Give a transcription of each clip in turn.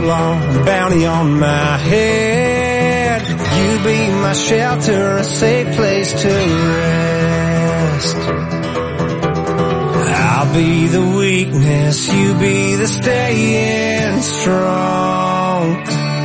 law, a bounty on my head. You be my shelter, a safe place to rest. I'll be the weakness, you be the staying strong.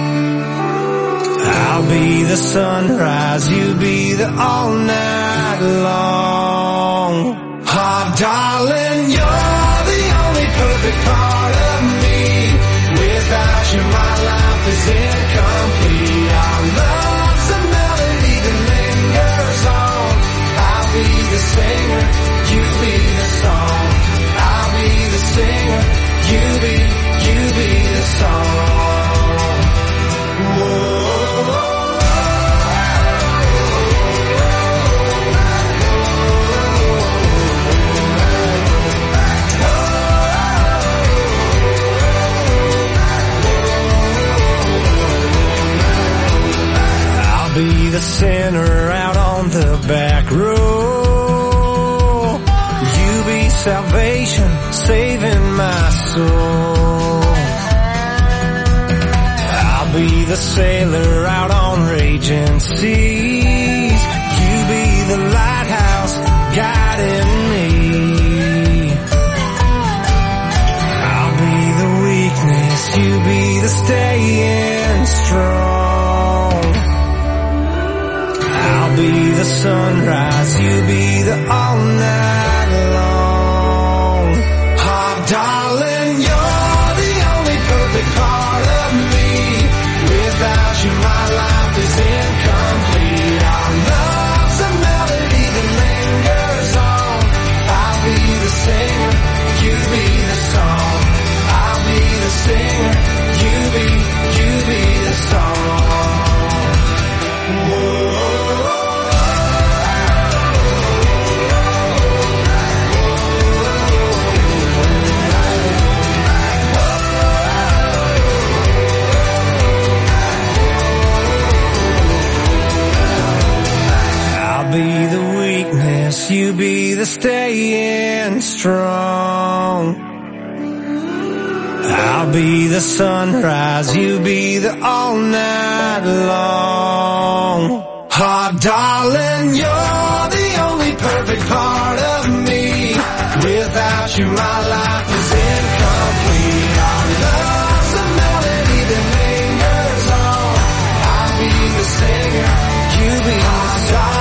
I'll be the sunrise, you be the all night long. Oh, darling, you're the only perfect part of me. Without you, my life is incomplete. Our love's a melody that lingers on. I'll be the singer, you be the song. I'll be the singer, you be the song. Whoa. Be the sinner out on the back row. You be salvation, saving my soul. I'll be the sailor out on raging seas. You be the lighthouse guiding me. I'll be the weakness, you be the staying strong. I'll be the sunrise, you be the all night long. Oh, darling, you're the only perfect part of me. Without you, my life is incomplete. Our love's a melody that lingers on. I'll be the singer, you be the song. I'll be the singer, you be the song. Whoa. Be the weakness, you be the staying strong. I'll be the sunrise, you be the all night long. Oh, darling, you're the only perfect part of me. Without you, my life is incomplete. Our love's a melody that lingers on. I'll be the singer, you be the song.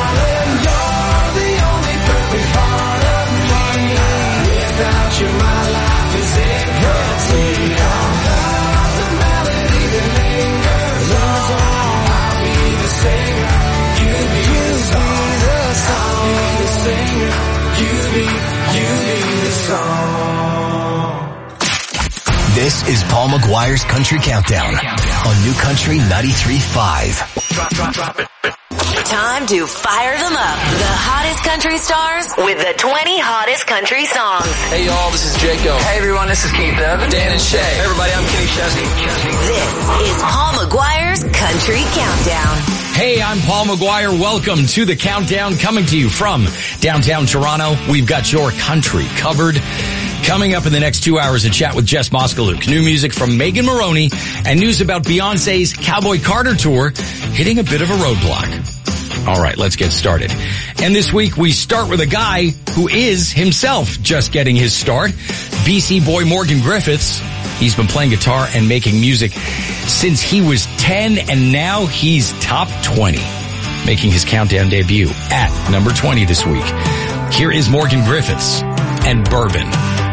Without you, my life is incomplete. Our love's a melody that lingers on. I'll be the singer, you be the song. I'll be the singer, you be the song. This is Paul McGuire's Country Countdown on New Country 93.5. Drop it. Time to fire them up. The hottest country stars with the 20 hottest country songs. Hey y'all, this is Jaco. Hey everyone, this is Keith Urban. Dan and Shay. Hey everybody, I'm Kenny Chesney. This is Paul McGuire's Country Countdown. Hey, I'm Paul McGuire. Welcome to the Countdown, coming to you from downtown Toronto. We've got your country covered. Coming up in the next 2 hours, a chat with Jess Moskaluk. New music from Megan Moroney and news about Beyonce's Cowboy Carter tour hitting a bit of a roadblock. All right, let's get started. And this week we start with a guy who is himself just getting his start. BC boy Morgan Griffiths. He's been playing guitar and making music since he was 10, and now he's top 20, making his Countdown debut at number 20 this week. Here is Morgan Griffiths and Bourbon.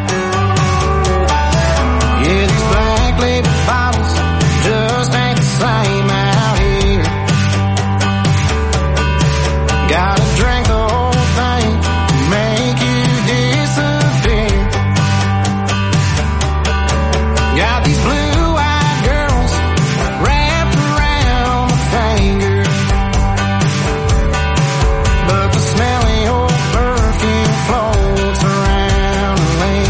Yeah, these black label bottles just ain't the same out here. Gotta drink the whole thing to make you disappear. Got these blue-eyed girls wrapped around my finger, but the smelly old perfume floats around the lane.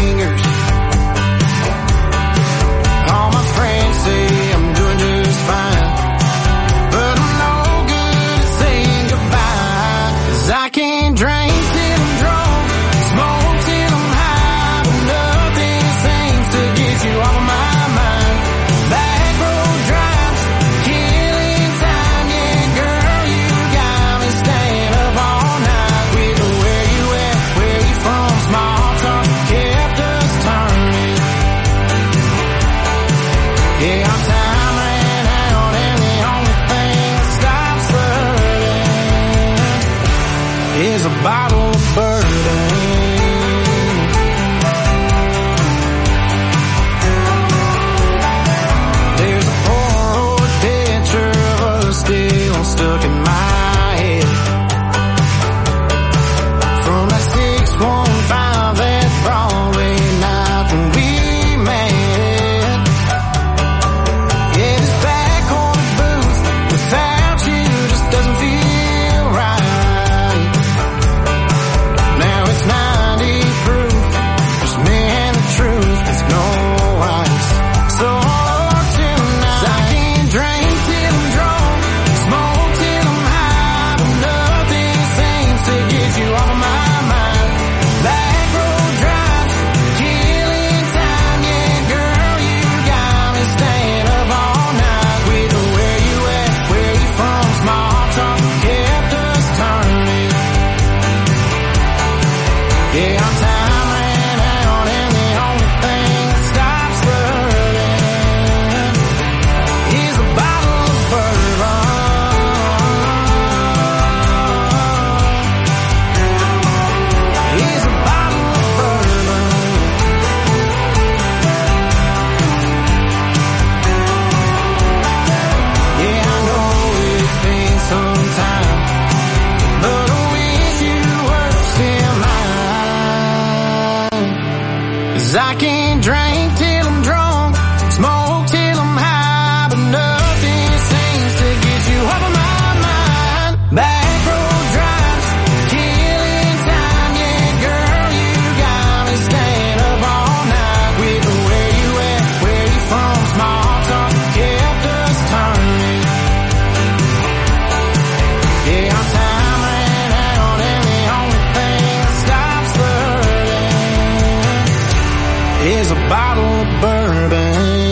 is a bottle of bourbon.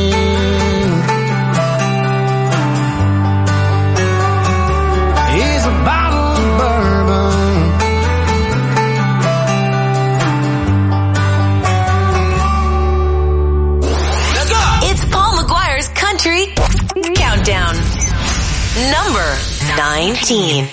Is a bottle of bourbon. Let's go! It's Paul McGuire's Country Countdown. Number 19.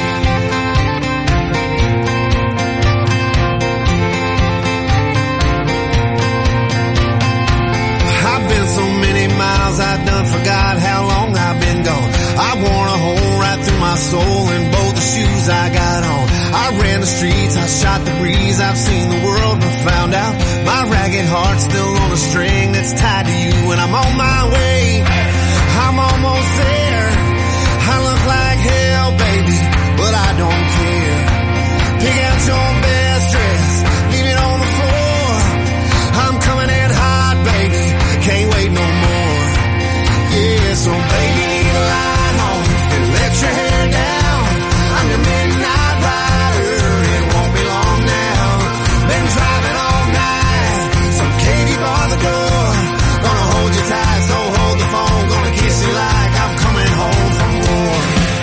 Miles I done forgot how long I've been gone. I worn a hole right through my soul in both the shoes I got on. I ran the streets, I shot the breeze, I've seen the world but found out my ragged heart's still on a string that's tied to you, and I'm on my way. I'm almost there. I look like hell, baby, but I don't care. Pick out your best dress, leave it on the floor. I'm coming in hot, baby, can't wait no more. Yeah, so baby, leave the light on and let your hair down. I'm your midnight rider, it won't be long now. Been driving all night, so Katie bar the door. Gonna hold you tight, so hold the phone. Gonna kiss you like I'm coming home from war.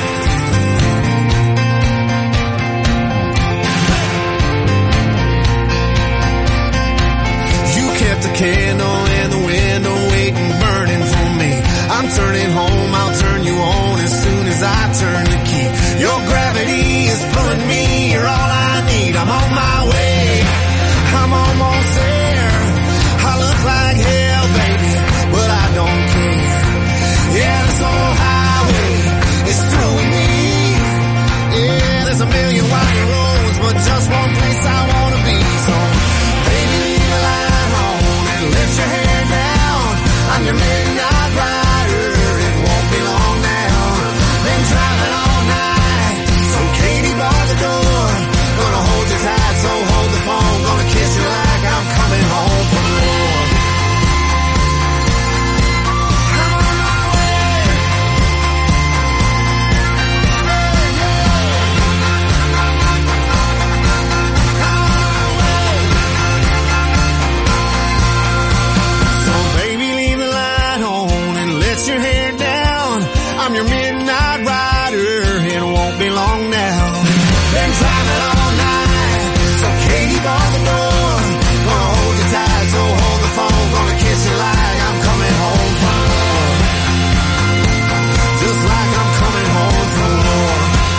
You kept the candle in the window, waiting, burning for me. I'm turning home, I'll turn you on as soon as I turn the key. Your gravity is pulling me, you're all I need. I'm on my way, I'm almost there. I look like hell, baby, but I don't care. Yeah, this old highway is through with me. Yeah, there's a million winding roads, but just one place I wanna be. So, baby, leave the light on and lift your hair down. I'm your midnight rider, it won't be long now. Been driving all night, so Katie bar the door. Gonna hold you tight, so hold the phone. Gonna kiss you like I'm coming home from war. I'm on my way. So baby, leave the light on and let your hair down. I'm your midnight rider, it won't be long now. Been driving all night, so Katie bar the door. Gonna hold you tight, so hold the phone. Gonna kiss you like I'm coming home from war. Just like I'm coming home from war.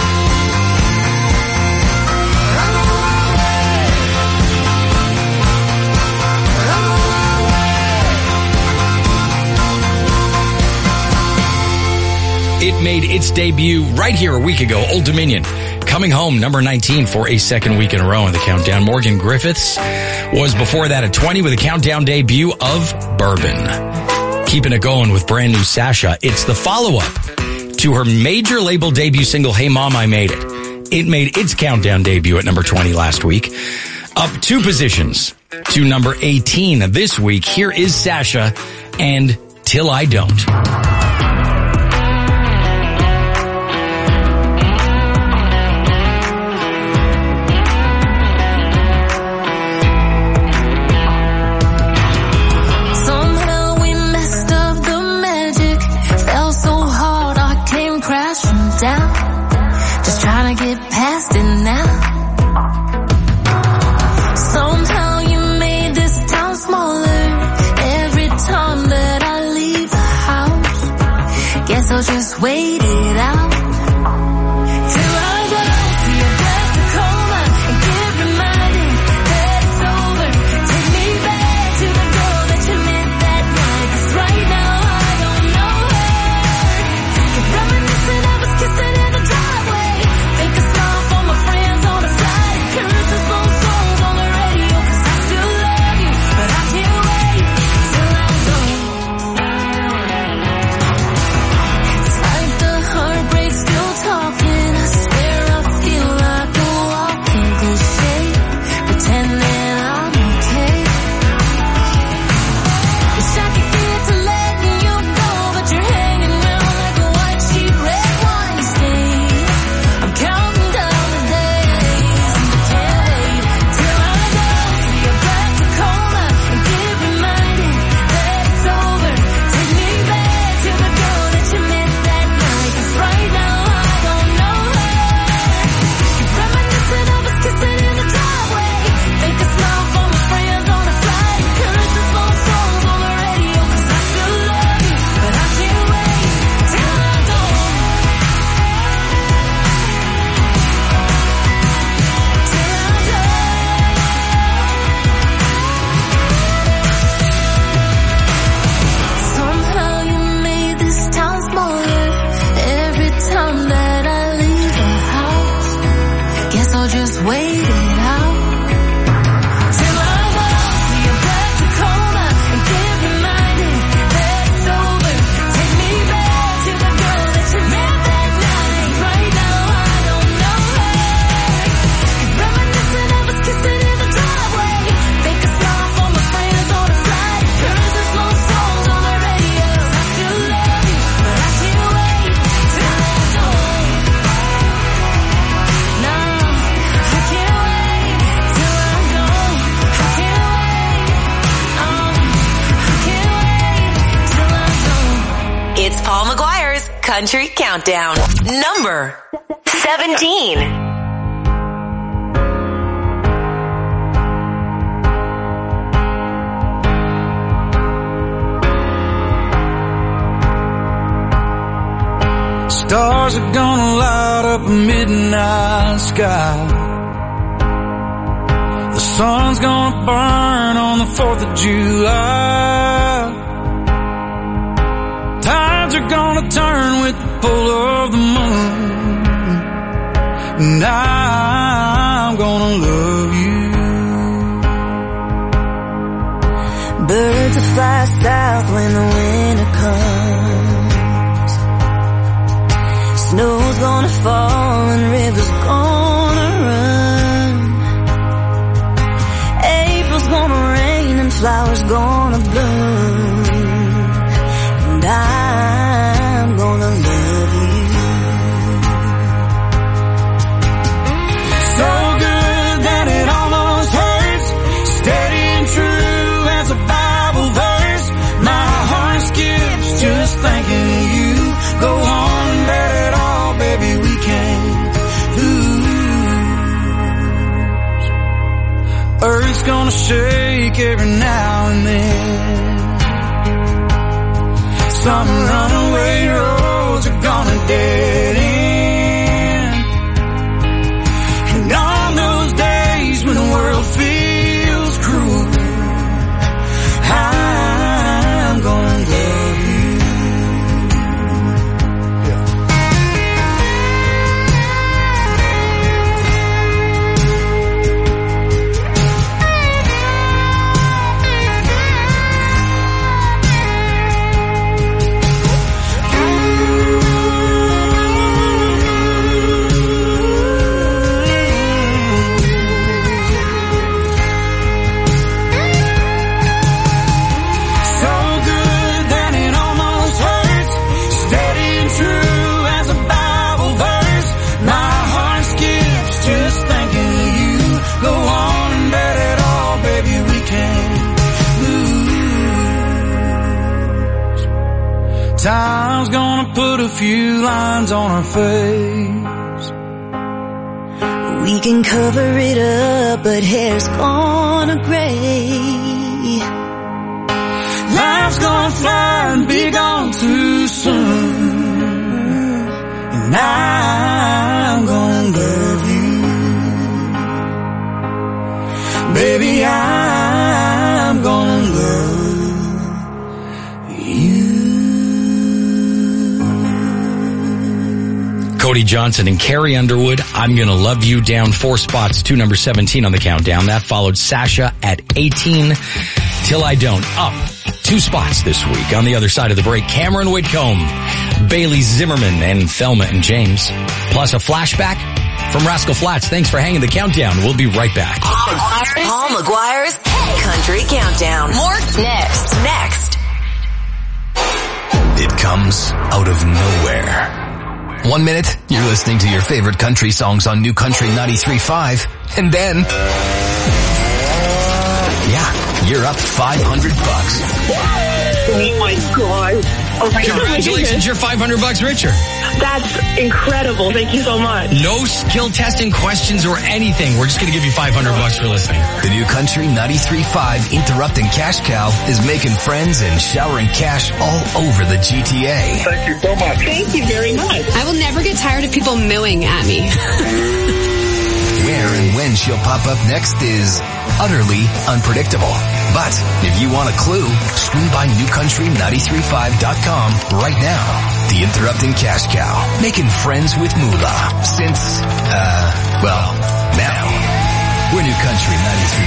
I'm on my way. I'm on my way. It made its debut right here a week ago. Old Dominion coming home, number 19 for a second week in a row in the countdown. Morgan Griffiths was before that at 20 with a countdown debut of Bourbon. Keeping it going with brand new Sasha. It's the follow-up to her major label debut single, Hey Mom, I Made It. It made its countdown debut at number 20 last week. Up 2 positions to number 18 this week. Here is Sasha and Till I Don't. Somehow we messed up the magic. Fell so hard I came crashing down. Just trying to get past it now. Somehow you made this town smaller. Every time that I leave the house, guess I'll just wait it out. Till I go see a death to coma and get reminded that it's over. Take me back to the girl that you met that night. 'Cause right now I don't know her. Keep reminiscing, I was kissing in the driveway. Think a smile for my friends on the side. Curses phone songs on the radio. 'Cause I still love you, but I can't wait till I go. It's like the Paul McGuire's Country Countdown. Number 17. Stars are gonna light up a midnight sky. The sun's gonna burn on the 4th of July. Tides are gonna turn with the pull of the moon. And I'm gonna love you. Birds will fly south when the winter comes. Snow's gonna fall and rivers gonna run. April's gonna rain and flowers gonna bloom. And I'm gonna love you. So good that it almost hurts. Steady and true as a Bible verse. My heart skips just thinking of you. Go on and bet it all, baby, we can't lose. Earth's gonna shake every now and then. Some runaway roads are gonna dead end. And on those days when the world feels cruel, I'm gonna love you. Time's gonna put a few lines on our face. We can cover it up, but hair's gonna gray. Life's gonna fly and be gone too soon. And I'm gonna love you. Baby, I'm gonna love you. Cody Johnson and Carrie Underwood, I'm Gonna Love You, down 4 spots to number 17 on the countdown. That followed Sasha at 18, Till I Don't, up 2 spots this week. On the other side of the break, Cameron Whitcomb, Bailey Zimmerman, and Thelma and James. Plus a flashback from Rascal Flatts. Thanks for hanging the countdown. We'll be right back. Paul McGuire's Country Countdown. More next. It comes out of nowhere. 1 minute, you're listening to your favorite country songs on New Country 93.5, and then, yeah, you're up $500. Oh my God. Oh my Congratulations, you're $500 richer. That's incredible. Thank you so much. No skill testing questions or anything. We're just going to give you $500 for listening. The New Country 93.5 Interrupting Cash Cow is making friends and showering cash all over the GTA. Thank you so much. Thank you very much. I will never get tired of people mooing at me. Where and when she'll pop up next is utterly unpredictable. But if you want a clue, swing by newcountry935.com right now. The Interrupting Cash Cow, making friends with Moolah since, now. We're New Country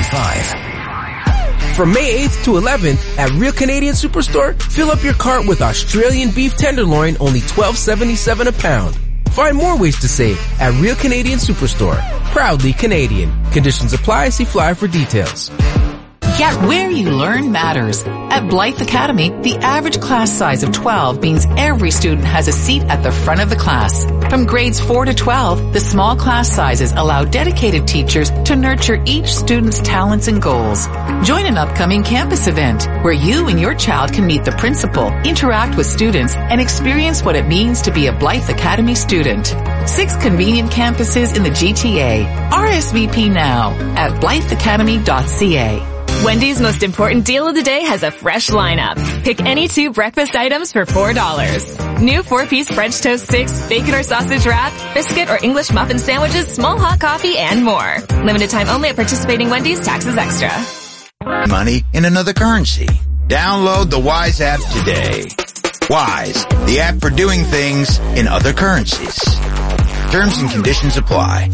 93.5. From May 8th to 11th at Real Canadian Superstore, fill up your cart with Australian beef tenderloin, only $12.77 a pound. Find more ways to save at Real Canadian Superstore. Proudly Canadian. Conditions apply. See flyer for details. Yet where you learn matters. At Blythe Academy, the average class size of 12 means every student has a seat at the front of the class. From grades 4 to 12, the small class sizes allow dedicated teachers to nurture each student's talents and goals. Join an upcoming campus event where you and your child can meet the principal, interact with students, and experience what it means to be a Blythe Academy student. 6 convenient campuses in the GTA. RSVP now at blytheacademy.ca. Wendy's most important deal of the day has a fresh lineup. Pick any 2 breakfast items for $4. New 4-piece French toast sticks, bacon or sausage wrap, biscuit or English muffin sandwiches, small hot coffee, and more. Limited time only at participating Wendy's. Taxes extra. Money in another currency. Download the Wise app today. Wise, the app for doing things in other currencies. Terms and conditions apply.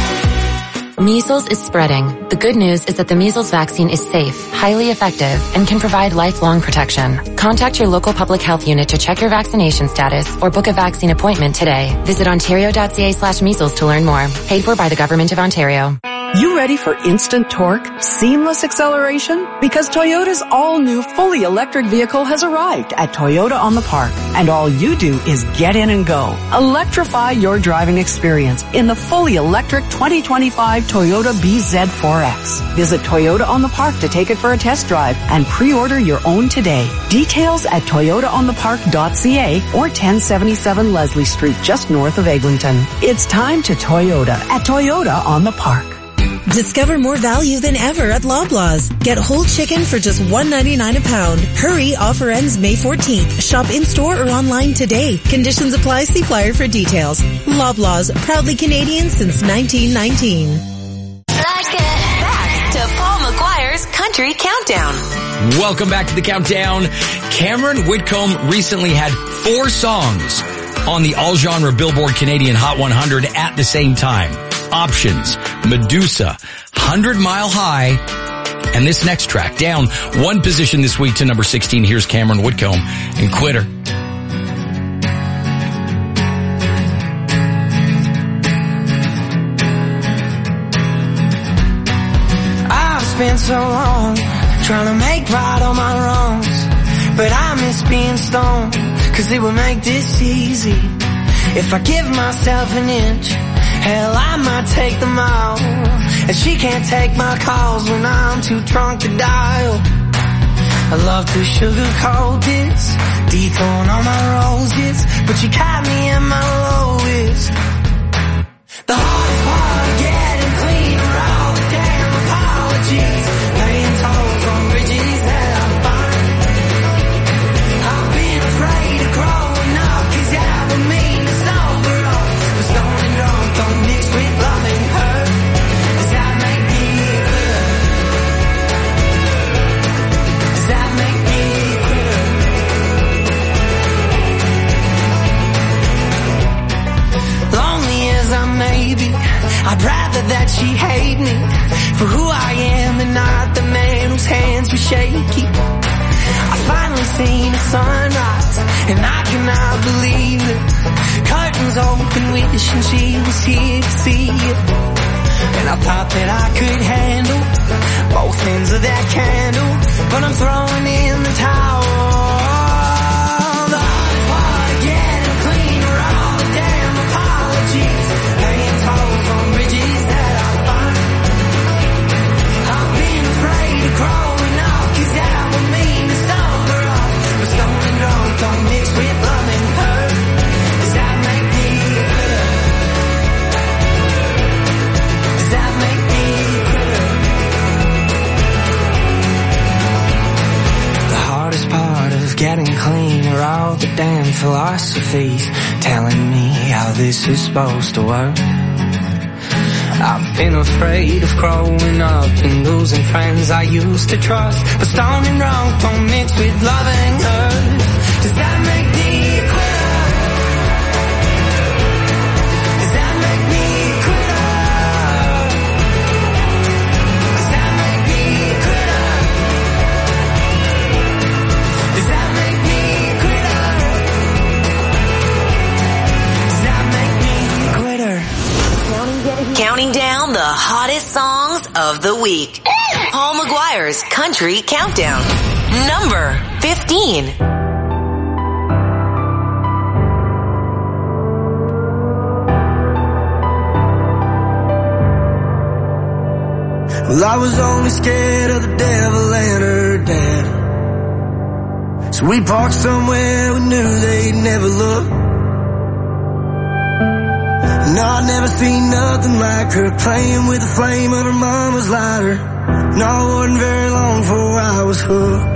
Measles is spreading. The good news is that the measles vaccine is safe, highly effective, and can provide lifelong protection. Contact your local public health unit to check your vaccination status or book a vaccine appointment today. Visit ontario.ca/measles to learn more. Paid for by the Government of Ontario. You ready for instant torque, seamless acceleration? Because Toyota's all-new fully electric vehicle has arrived at Toyota on the Park. And all you do is get in and go. Electrify your driving experience in the fully electric 2025 Toyota BZ4X. Visit Toyota on the Park to take it for a test drive and pre-order your own today. Details at toyotaonthepark.ca or 1077 Leslie Street just north of Eglinton. It's time to Toyota at Toyota on the Park. Discover more value than ever at Loblaws. Get whole chicken for just $1.99 a pound. Hurry, offer ends May 14th. Shop in-store or online today. Conditions apply. See flyer for details. Loblaws, proudly Canadian since 1919. Back to Paul McGuire's Country Countdown. Welcome back to the Countdown. Cameron Whitcomb recently had 4 songs on the all-genre Billboard Canadian Hot 100 at the same time. Options, Medusa, 100 Mile High, and this next track down 1 position this week to number 16. Here's Cameron Whitcomb and Quitter. I've spent so long trying to make right all my wrongs, but I miss being stoned, 'cause it would make this easy. If I give myself an inch, hell, I might take the mile. And she can't take my calls when I'm too drunk to dial. I love to sugarcoat this, dethrone all my roses, but you caught me at my lowest. The hardest part of getting clean are all the damn apologies, paying tolls on bridges that I find. I've been afraid of growing up, 'cause that would mean it's over all. But stoned and drunk don't mix with loving her. Does that make me clear? Does that make me clear? Lonely as I may be, I'd rather that she hate me for who I am and not the man whose hands were shaky. I finally seen the sunrise, and I cannot believe it. Curtains open, wishing she was here to see it. And I thought that I could handle both ends of that candle, but I'm throwing in the towel. The hardest part of getting clean are all the damn apologies, paying tolls on bridges that I find. I've been afraid of growing up, 'cause that would mean it's over all. But stoned and drunk don't mix with loving her. Does that make me clear? Does that make me clear? The hardest part of getting clean are all the damn philosophies telling me how this is supposed to work. I've been afraid of growing up and losing friends I used to trust. But stoned and drunk don't mix with loving her. Does that make me a quitter? Does that make me a quitter? Does that make me a quitter? Does that make me a quitter? Does that make me a quitter? Counting down the hottest songs of the week. Paul McGuire McGuire's Country Countdown. Number 15. Well, I was only scared of the devil and her dad. So we parked somewhere we knew they'd never look. No, I'd never seen nothing like her, playing with the flame of her mama's lighter. No, it wasn't very long before I was hooked.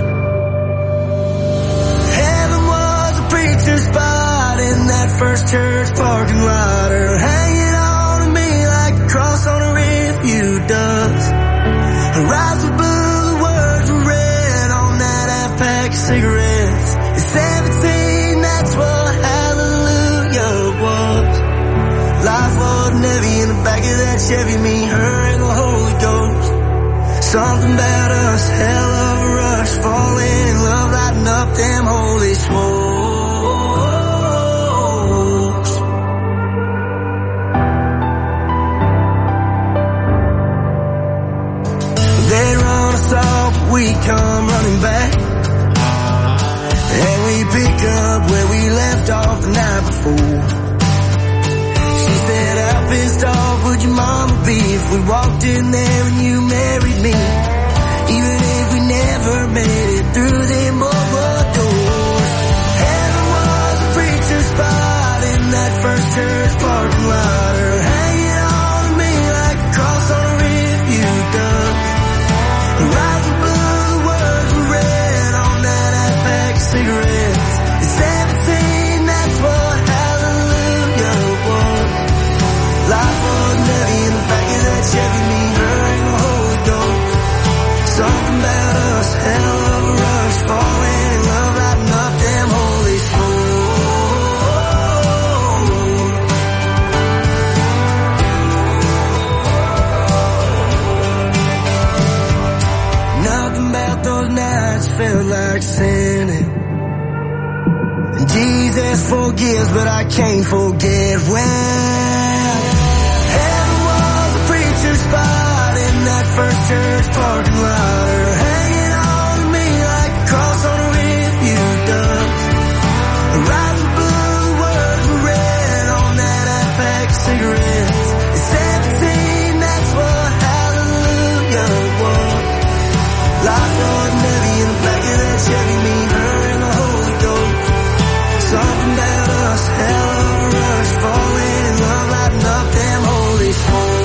Heaven was a preacher's spot in that first church parking lot. Her hanging on to me like the cross on a refuge does. Her eyes were blue, the words were red on that half-pack of cigarettes. At 17, that's what hallelujah was. Life wasn't heavy in the back of that Chevy, me, her, and the Holy Ghost. Something about us, hell of a rush, falling in love, lighting up them holy smokes. They'd run us off, but we come running back. And we pick up where we left off the night before. She said, how pissed off would your mama be if we walked in there and you married me? Even if we never made it through them boardwalk doors. Heaven was a preacher's spot in that first church parking lot. Her hanging on to me like a cross on a refuge does. Her eyes were blue, the words were red on that half-pack of cigarettes. At 17, that's what hallelujah was. Life wasn't heavy in the back of that Chevy, me, her, and the Holy Ghost. Something about us, hell of a rush, falling in love, lighting up them holy souls. Nothing about those nights felt like sinning. And Jesus forgives, but I can't forget when heaven was a preacher's spot in that first church parking lot. Her hanging on to me like a cross on a refuge does. Her eyes were blue, the words were red on that half-pack of cigarettes. At 17, that's what hallelujah was. Life wasn't heavy in the back of that Chevy, me, her, and the Holy Ghost. Something about us, hell of a rush, falling in love, lighting up them holy souls.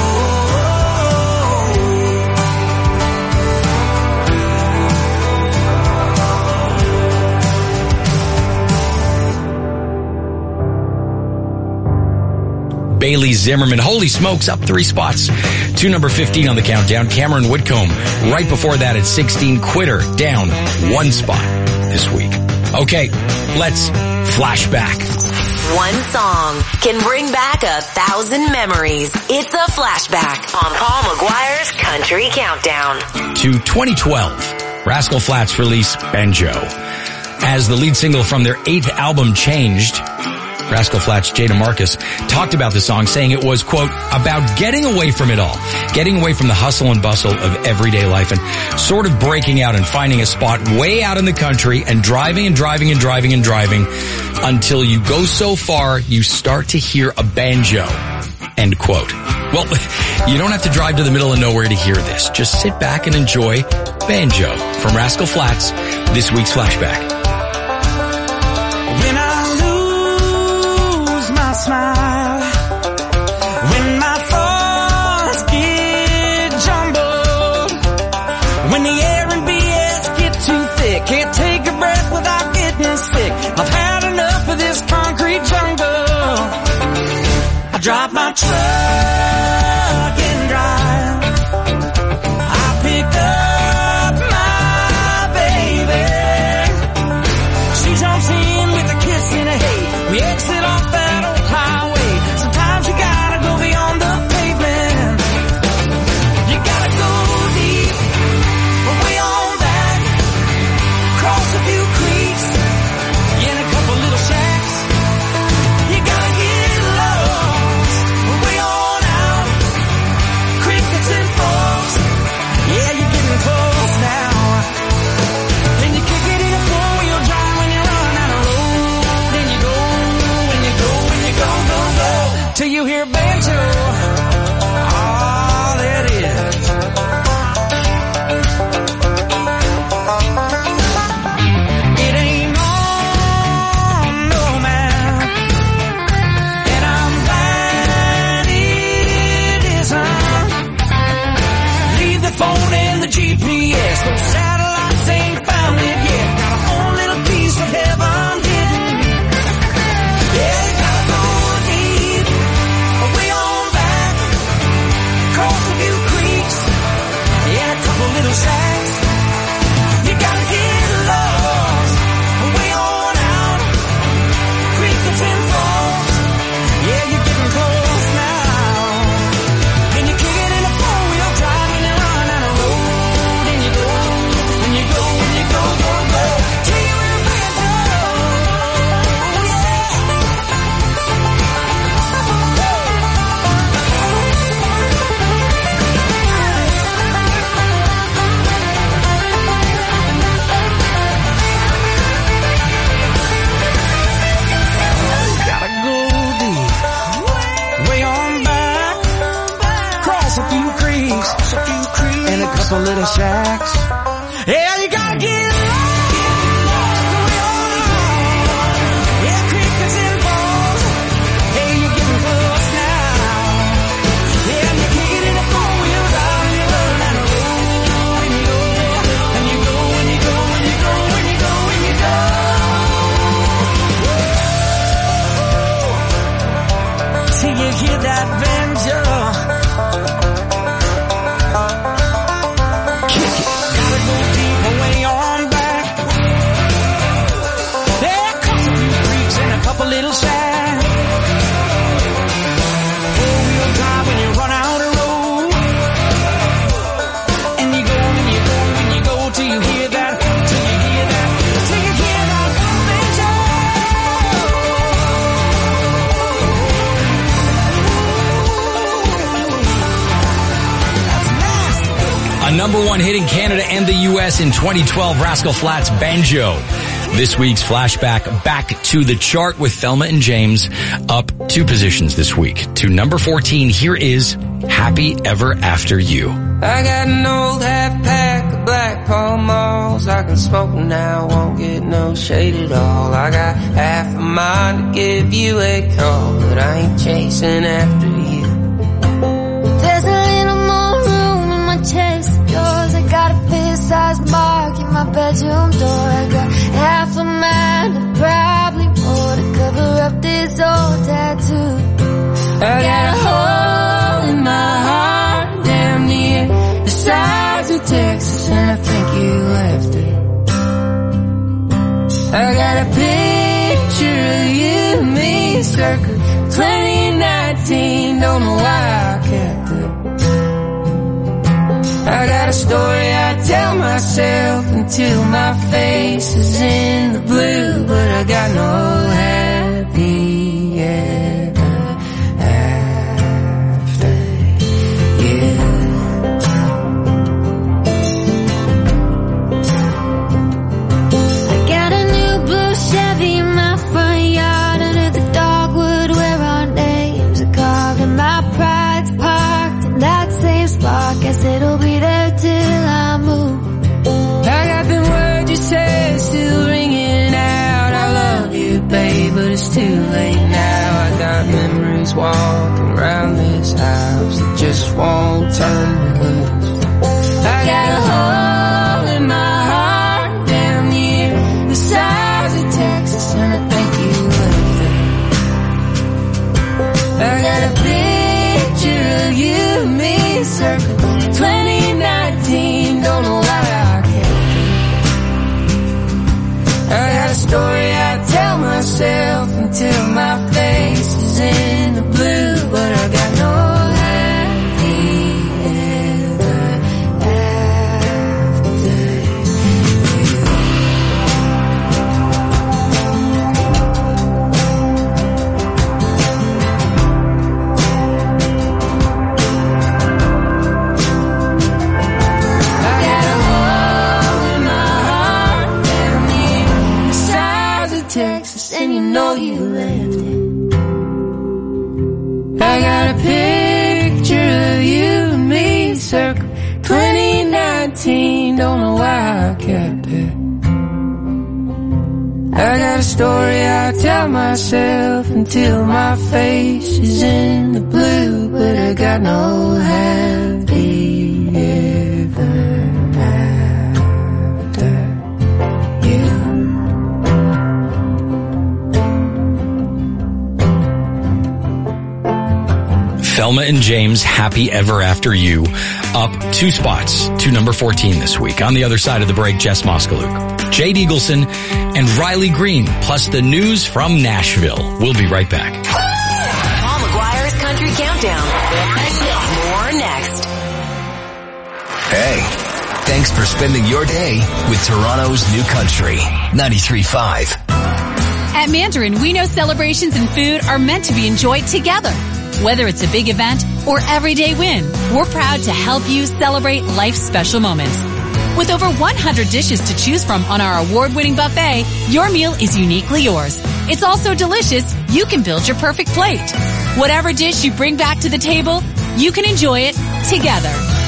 Bailey Zimmerman, Holy Smokes, up 3 spots to number 15 on the countdown. Cameron Whitcomb, right before that at 16. Quitter, down 1 spot this week. Okay, let's flash back. One song can bring back 1,000 memories. It's a flashback on Paul McGuire's Country Countdown. To 2012, Rascal Flatts released Banjo. As the lead single from their 8th album Changed, Rascal Flatts' Jada Marcus talked about the song, saying it was, quote, about getting away from it all, getting away from the hustle and bustle of everyday life and sort of breaking out and finding a spot way out in the country and driving until you go so far you start to hear a banjo, end quote. Well, you don't have to drive to the middle of nowhere to hear this. Just sit back and enjoy Banjo from Rascal Flatts, this week's flashback. When I lose my smile, when my thoughts get jumbled, when the air and BS get too thick, can't take a breath without getting sick. I've had enough of this concrete jungle. I drop my truck and drive. I pick up my baby. She jumps in with a kiss and a hey. We exit off that old highway. Sometimes you gotta go beyond the pavement. You gotta go deep, way on back, cross a few creeks, in a couple little shacks. You gotta get lost, way on out, the shacks. Yeah, you gotta get lost the way on along. Yeah, crickets and balls. Hey, you're getting close now. Yeah, you're kicking in the four-wheel drive. You learn how to roll when you go. And you go, when you go, when you go, when you go, when you go. Till you hear that banjo. Little shack, four-wheel drive when you run out of road, and you go, and you go, and you go till you hear that, till you hear that, till you hear that banjo. A number one hit in Canada and the U.S. in 2012, Rascal Flatts' Banjo. This week's flashback back to the chart with Thelma and James up 2 positions this week. To number 14, here is Happy Ever After You. I got an old half pack of Black Pall Malls. I can smoke them now, won't get no shade at all. I got half a mind to give you a call, but I ain't chasing after you. There's a little more room in my chest of drawers. I got a fist-sized mark in my bedroom door. I got half a mind and probably more to cover up this old tattoo. I got a hole in my heart damn near the size of Texas, and I think you left it. I got a picture of you and me circa 2019, don't know why I kept it. I got a story I tell myself until my face is in the blue, but I got no happy ever after you. I got a new blue Chevy in my front yard under the dogwood where our names are carved, and my pride's parked in that same spot. Guess it'll be there till I move. I got the words you said still ringing out. I love you, babe, but it's too late now. I got memories walking around this house that just won't turn me loose. I got a hole in my heart down near the size of Texas, and I think you left it. I got a picture of you and me circa 2019, don't know why I kept it. I got a story I tell myself until my face is in the blue, but I got no happy ever after Texas, and you know you left it. I got a picture of you and me circa 2019, don't know why I kept it. I got a story I tell myself until my face is in the blue, but I got no happy ever after you. Thelma and James, Happy Ever After You, up 2 spots to number 14 this week. On the other side of the break, Jess Moskaluk, Jade Eagleson, and Riley Green, plus the news from Nashville. We'll be right back. Paul McGuire's Country Countdown. More next. Hey, thanks for spending your day with Toronto's New Country, 93.5. At Mandarin, we know celebrations and food are meant to be enjoyed together. Whether it's a big event or everyday win, we're proud to help you celebrate life's special moments. With over 100 dishes to choose from on our award-winning buffet, your meal is uniquely yours. It's also delicious. You can build your perfect plate. Whatever dish you bring back to the table, you can enjoy it together.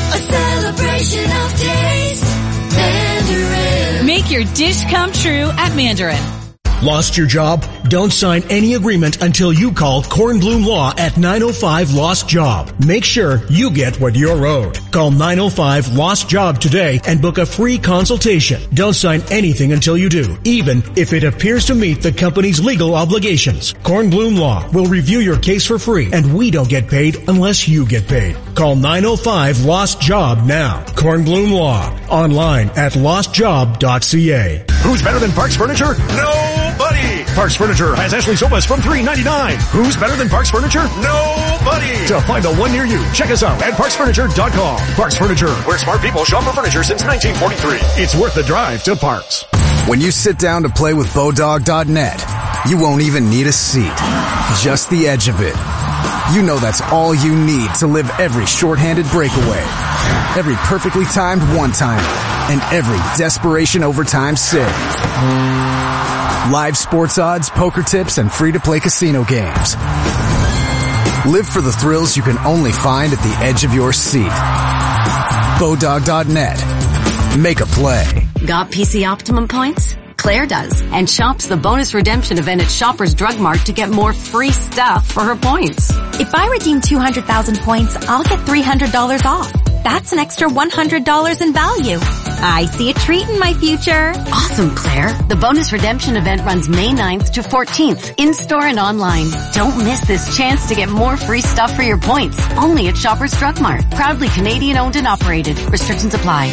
A celebration of taste. Mandarin. Make your dish come true at Mandarin. Lost your job? Don't sign any agreement until you call Kornblum Law at 905 Lost Job. Make sure you get what you're owed. Call 905 Lost Job today and book a free consultation. Don't sign anything until you do, even if it appears to meet the company's legal obligations. Kornblum Law will review your case for free, and we don't get paid unless you get paid. Call 905 Lost Job now. Kornblum Law. Online at lostjob.ca. Who's better than Parks Furniture? Nobody! Parks Furniture has Ashley sofas from $399. Who's better than Parks Furniture? Nobody! To find the one near you, check us out at parksfurniture.com. Parks Furniture, where smart people shop for furniture since 1943. It's worth the drive to Parks. When you sit down to play with Bodog.net, you won't even need a seat. Just the edge of it. You know that's all you need to live every shorthanded breakaway, every perfectly timed one-timer, and every desperation overtime save. Live sports odds, poker tips, and free-to-play casino games. Live for the thrills you can only find at the edge of your seat. Bodog.net. Make a play. Got PC Optimum points? Claire does, and shops the bonus redemption event at Shoppers Drug Mart to get more free stuff for her points. If I redeem 200,000 points, I'll get $300 off. That's an extra $100 in value. I see a treat in my future. Awesome, Claire. The bonus redemption event runs May 9th to 14th, in-store and online. Don't miss this chance to get more free stuff for your points. Only at Shoppers Drug Mart. Proudly Canadian owned and operated. Restrictions apply.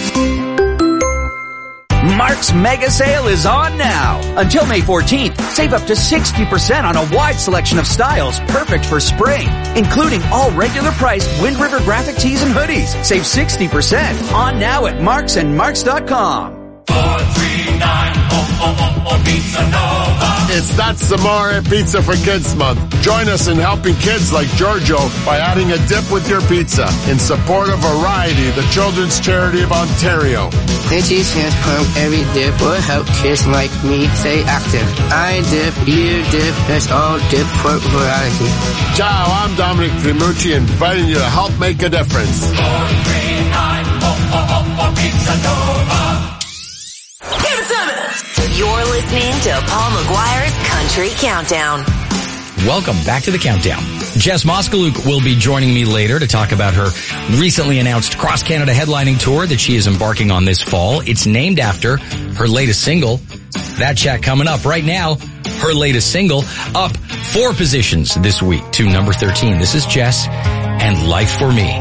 Mark's Mega Sale is on now. Until May 14th, save up to 60% on a wide selection of styles perfect for spring, including all regular priced Wind River graphic tees and hoodies. Save 60% on now at Marks and Marks.com. 439 Pizza Nova. It's That's Amore Pizza for Kids Month. Join us in helping kids like Giorgio by adding a dip with your pizza in support of Variety, the children's charity of Ontario. Itchy Hands Pump Every Dip will help kids like me stay active. I dip, you dip, let's all dip for variety. Ciao, I'm Dominic Primucci, inviting you to help make a difference. 439 Pizza Nova. You're listening to Paul McGuire's Country Countdown. Welcome back to the Countdown. Jess Moskaluk will be joining me later to talk about her recently announced cross-Canada headlining tour that she is embarking on this fall. It's named after her latest single. That chat coming up right now. Her latest single up 4 positions this week to number 13. This is Jess and Life for Me.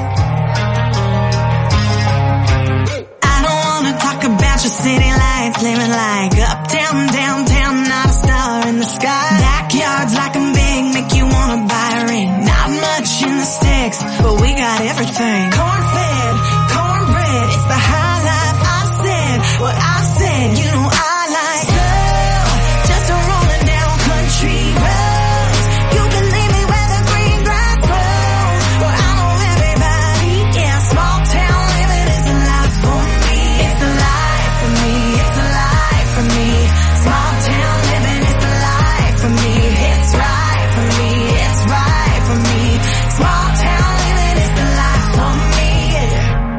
I don't want to talk about your city lights, living like uptown, downtown, not a star in the sky. Backyards like I'm big, make you want to buy a ring. Not much in the sticks, but we got everything. Corn-fed, cornbread, it's the high life. I said what I said, you know I like slow, just a rolling down country roads. You can leave me where the green grass grows. Well, I know everybody, yeah, small town living is a life for me. It's a life for me, it's a life for me. Small town living is the life for me. It's right for me, it's right for me. Small town living is the life for me, yeah.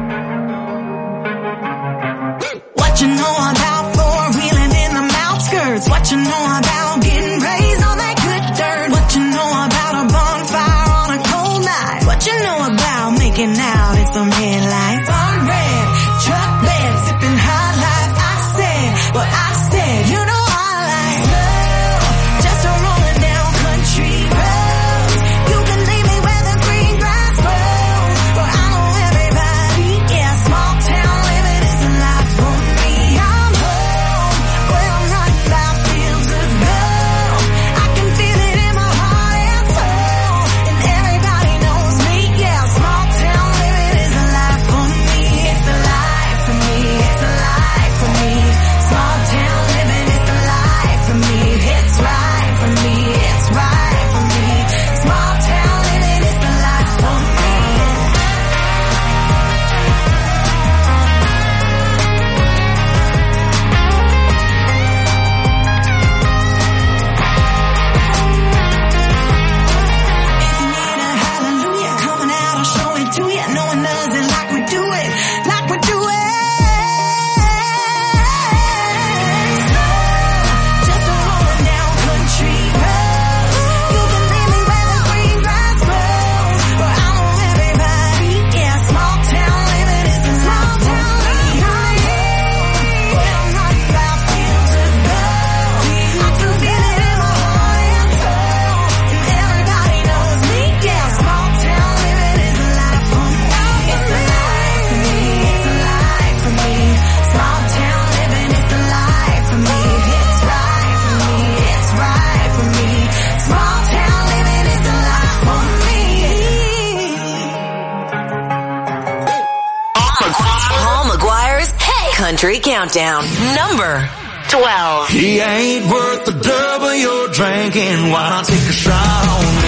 What you know about four-wheeling in the outskirts? What you know about getting raised on that good dirt? What you know about a bonfire on a cold night? What you know about making out in some headlights? Farm bread, truck bed, sipping high life. I said what I said, you know I like slow, just a rolling down country roads. You can leave me where the green grass grows. Well, I know everybody, yeah, small town living is a life for me. I'm home, where I'm running by fields of gold. Country Countdown, number 12. He ain't worth the double you're drinking. Why not take a shot on me?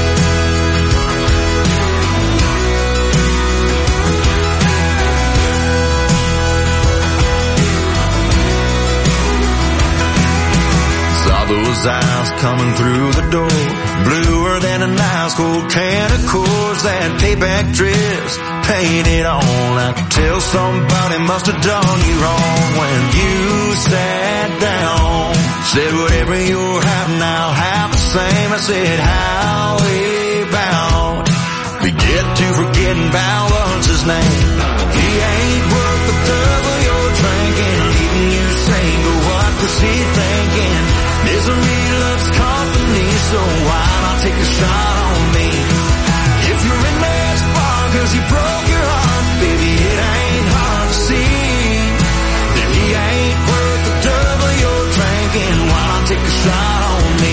Saw those eyes coming through the door, bluer than an ice cold can of Coors. That payback dress painted on. I could tell somebody must have done you wrong when you sat down. Said whatever you're having, I'll have the same. I said how about we get to forgetting about what's his name. He ain't worth the double you're drinking, leaving you single. What was he thinking? Misery loves company, so why not take a shot on me? If you're in this bar cause he broke your heart, baby, it ain't hard to see that he ain't worth the double you're drinking. Why not take a shot on me?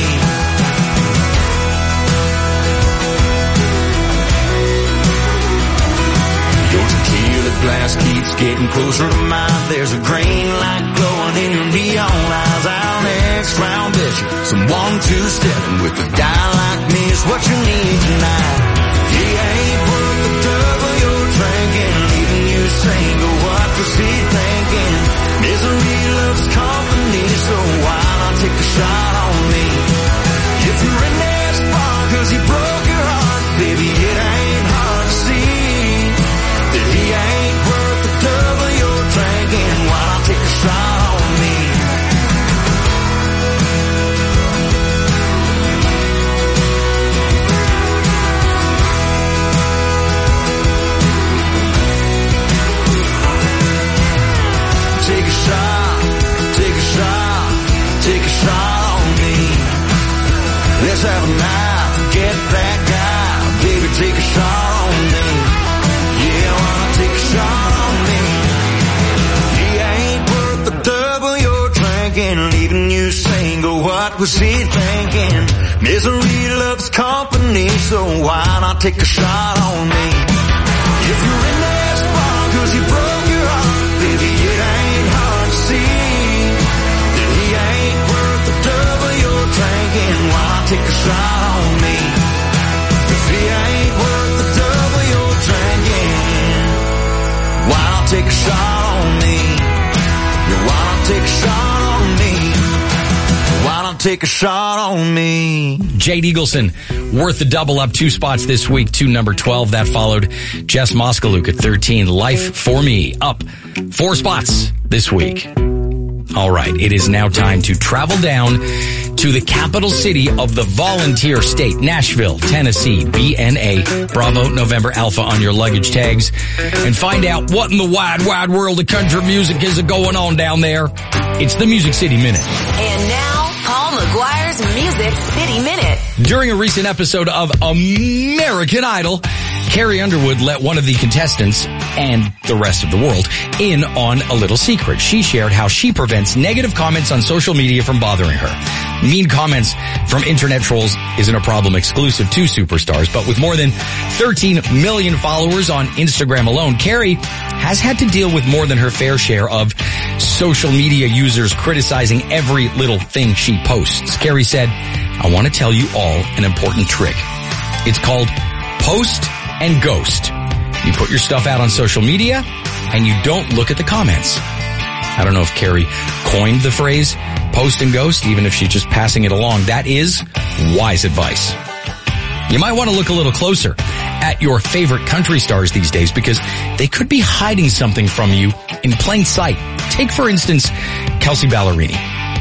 Your tequila glass keeps getting closer to mine. There's a green light glowing in your neon eyes. Our next round, bet you some 1-2-stepping with a guy like me is what you need tonight. He ain't worth the double you're drinking, leaving you single. What was he thinking? Misery loves company, so why not take a shot on me? If you're in this bar cause he broke your heart, baby, it ain't hard to see that he ain't worth the double you're drinking. Why not take a shot on me? Take a shot, take a shot, take a shot on me. Let's have a night, forget that guy, baby, take a shot on me. Yeah, why not take a shot on me? He ain't worth the double you're drinking, leaving you single. What was he thinking? Misery loves company, so why not take a shot on me? If you're in this bar cause he broke your heart, baby, it ain't hard to see that he ain't worth the double you're drinking. Why not take a shot on me? If he ain't worth the double you're drinking, why not take a shot on me? Yeah, why not take a shot on me? Why not take a shot on me? Jade Eagleson, worth the double, up 2 spots this week to number 12. That followed Jess Moskaluk at 13. Life for Me, up 4 spots this week. All right, it is now time to travel down to the capital city of the volunteer state, Nashville, Tennessee. BNA, Bravo, November, Alpha on your luggage tags, and find out what in the wide, wide world of country music is going on down there. It's the Music City Minute. And now, Paul McGuire's Music City Minute. During a recent episode of American Idol, Carrie Underwood let one of the contestants and the rest of the world in on a little secret. She shared how she prevents negative comments on social media from bothering her. Mean comments from internet trolls isn't a problem exclusive to superstars, but with more than 13 million followers on Instagram alone, Carrie has had to deal with more than her fair share of social media users criticizing every little thing she posts. Carrie said, "I want to tell you all an important trick. It's called post and ghost. You put your stuff out on social media and you don't look at the comments." I don't know if Carrie coined the phrase post and ghost, even if she's just passing it along. That is wise advice. You might want to look a little closer at your favorite country stars these days because they could be hiding something from you in plain sight. Take, for instance, Kelsea Ballerini,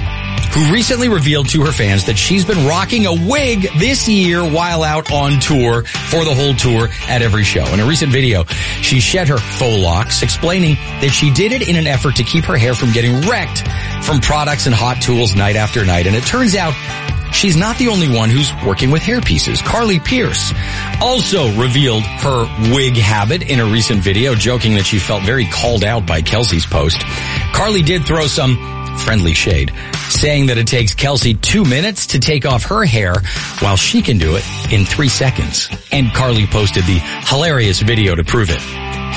who recently revealed to her fans that she's been rocking a wig this year while out on tour for the whole tour at every show. In a recent video, she shed her faux locks, explaining that she did it in an effort to keep her hair from getting wrecked from products and hot tools night after night. And it turns out she's not the only one who's working with hair pieces. Carly Pearce also revealed her wig habit in a recent video, joking that she felt very called out by Kelsey's post. Carly did throw some friendly shade, saying that it takes Kelsey 2 minutes to take off her hair while she can do it in 3 seconds. And Carly posted the hilarious video to prove it.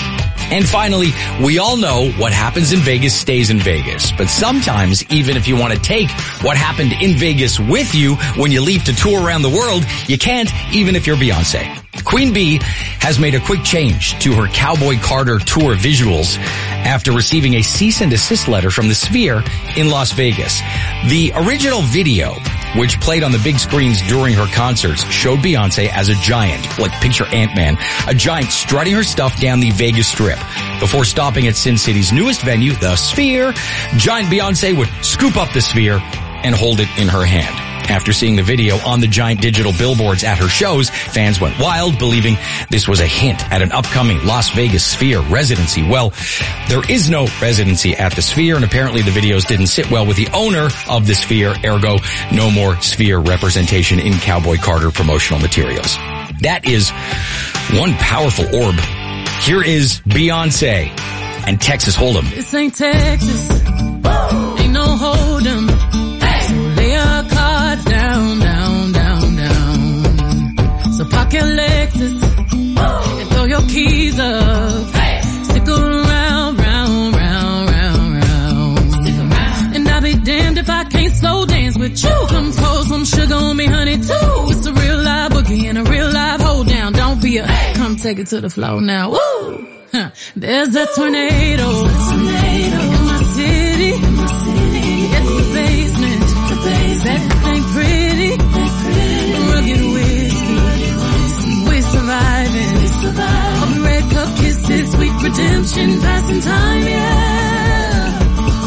And finally, we all know what happens in Vegas stays in Vegas. But sometimes, even if you want to take what happened in Vegas with you when you leave to tour around the world, you can't, even if you're Beyonce. Queen Bee has made a quick change to her Cowboy Carter tour visuals after receiving a cease and desist letter from the Sphere in Las Vegas. The original video, which played on the big screens during her concerts, showed Beyonce as a giant, like picture Ant-Man, a giant strutting her stuff down the Vegas Strip. Before stopping at Sin City's newest venue, the Sphere, giant Beyonce would scoop up the Sphere and hold it in her hand. After seeing the video on the giant digital billboards at her shows, fans went wild, believing this was a hint at an upcoming Las Vegas Sphere residency. Well, there is no residency at the Sphere, and apparently the videos didn't sit well with the owner of the Sphere, ergo, no more Sphere representation in Cowboy Carter promotional materials. That is one powerful orb. Here is Beyonce and Texas Hold'em. This ain't Texas. Ain't no Hold'em. So lay your cards down, down, down, down. So park your Lexus and throw your keys up. Stick around, round, round, round, round. And I'll be damned if I can't slow dance with you. Come pour some sugar on me, honey, too. It's a real live boogie and a real live hold down. Don't be a, come take it to the floor now. Woo! There's a tornado in my city. Get to the basement. That ain't pretty. Rugged whiskey. We're surviving. All the red cup kisses, sweet redemption, passing time, yeah.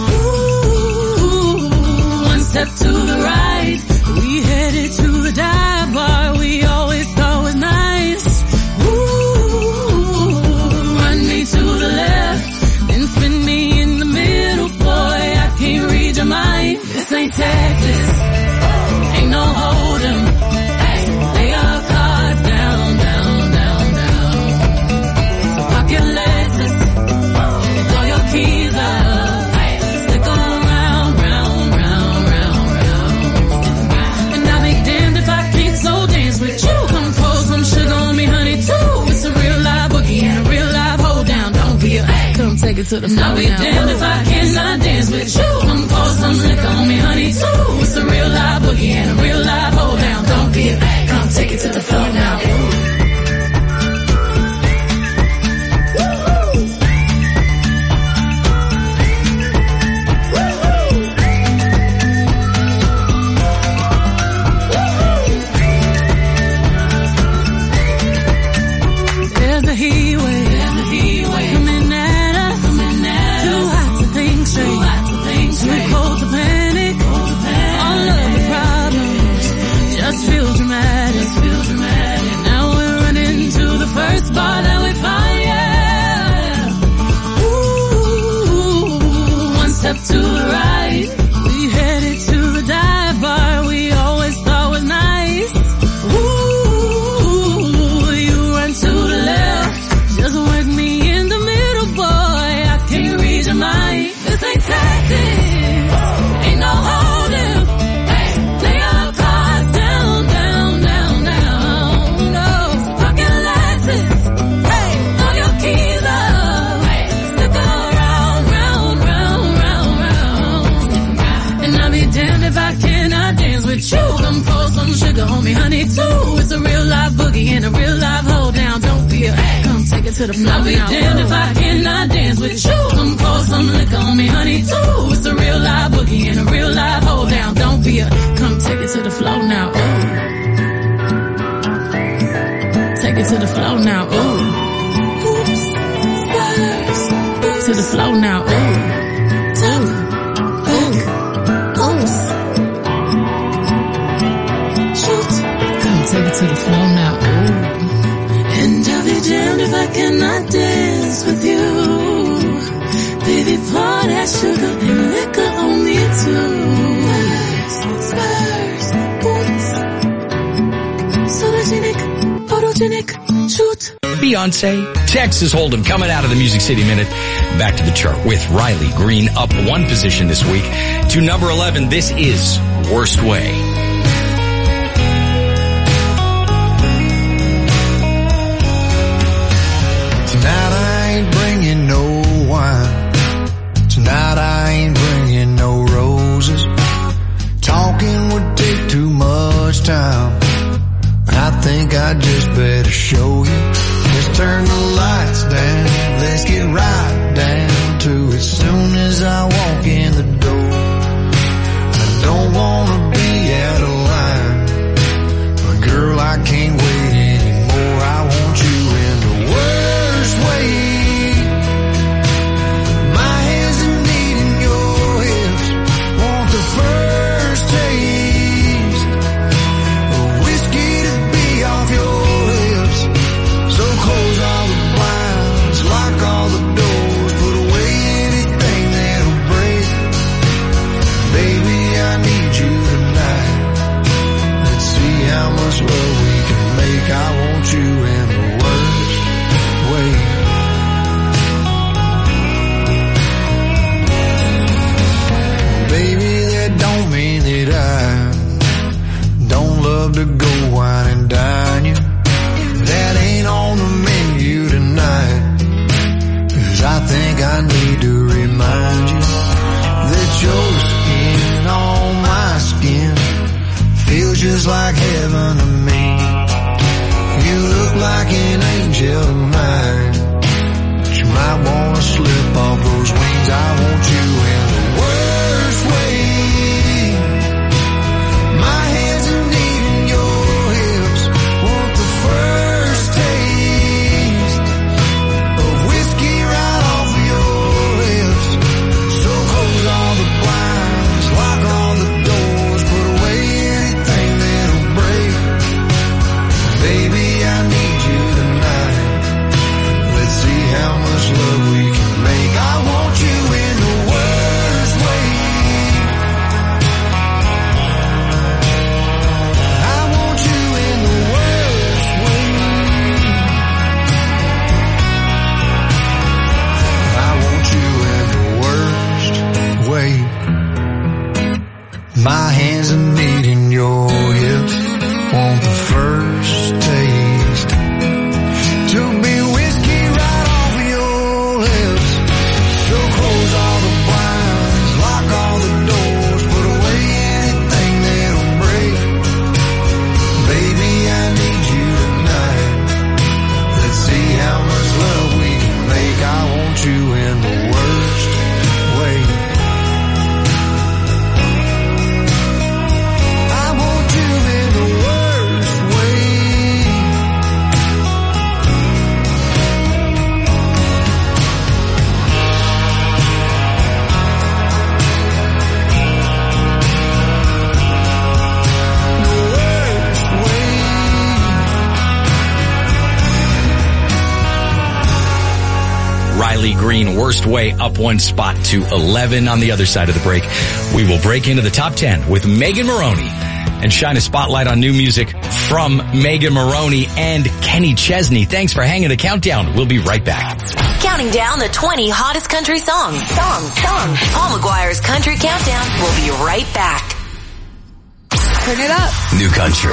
Ooh, one step to the right. We headed to the dive bar we always thought was nice. To the left, then spin me in the middle, boy, I can't read your mind. This ain't Texas, ain't no Hold'em. Lay your cards down, down, down, down. So pop your Lexus, throw your keys up, stick around, round, round, round, round. And I'll be damned if I can't slow dance with you. Come pour some sugar on me, honey, too. It's a real live boogie and a real live hold down. Don't be a, come take it to the floor. I'll be damned if I cannot dance with you. Come pour some liquor on me, honey, too. It's a real live boogie and a real live hold down. Don't be a, come take it to the floor now. There's a heat wave. Coming at us. Too hot to think straight. Too cold to panic. All of the problems just feel dramatic. Now we're running to the first bar that we find, yeah. Ooh, one step to the right. We headed to the dive bar we always thought was nice. Ooh, you run to the left. Just work me in the middle, boy. I can't read your mind. This ain't Texas. Ain't no Hold'em. Lay your cards down, down, down, down. No, so park your Lexus. Throw your keys up. Stick around, round, round, round, round. And I'll be damned if I cannot dance with you. Come pour some sugar on me, honey, too. It's a real live boogie and a real live hold down. Don't be a, come take it to the floor. I'll be damned if I cannot dance with you. Come pour some liquor on me, honey, too. It's a real live boogie and a real live hold down. Don't be a, come take it to the floor now. Ooh. Take it to the floor now. Ooh. Oops. Spurs. To the floor now. Ooh. Oops. Shoot. Come take it to the floor now. Ooh. And I'll be damned if I cannot dance with you. Baby, pour that sugar and liquor on me too. Spurs, boots, photogenic, photogenic, shoot. Beyonce, Texas Hold'em coming out of the Music City Minute. Back to the chart with Riley Green up one position this week to number 11. This is Worst Way. Tonight I ain't bringing turn the lights down. Let's get right down to it. Soon as I walk in the door, I don't wanna be out of line, but girl, I can't wait anymore. I want you in the worst way. My hands are needing your hips. Want the first taste of whiskey to be off your lips. So close all the blinds, lock all the doors, put away anything that'll break. Baby, I need you tonight. Let's see how much love we can make. I want you in the worst way. Baby, that don't mean that I don't love to go wine and dine you. That ain't on the menu tonight. 'Cause I think I need to remind you that your skin on my skin feels just like heaven to me. You look like an angel of mine, but you might wanna slip off those wings. I want you in the worst way. My hands are needing your hips. Want the first taste of whiskey right off of your lips. So close all the blinds, lock all the doors, put away anything that'll break. Baby, I need you tonight. Let's see how much love we can make. I want you in the worst way. I want you in the worst way. I want you in the worst way. My hands are needing your hips. Want the first taste to be whiskey right off of your lips. So close all the blinds, lock all the doors, put away anything that'll break. Baby, I need you tonight. Let's see how much love we can make. I want you in the worst way. I want you in the worst way. Riley Green, Worst Way, up one spot to 11. On the other side of the break, we will break into the top 10 with Megan Moroney and shine a spotlight on new music from Megan Moroney and Kenny Chesney. Thanks for hanging the countdown. We'll be right back. Counting down the 20 hottest country songs. Paul McGuire's Country Countdown. We'll be right back. Turn it up. New Country.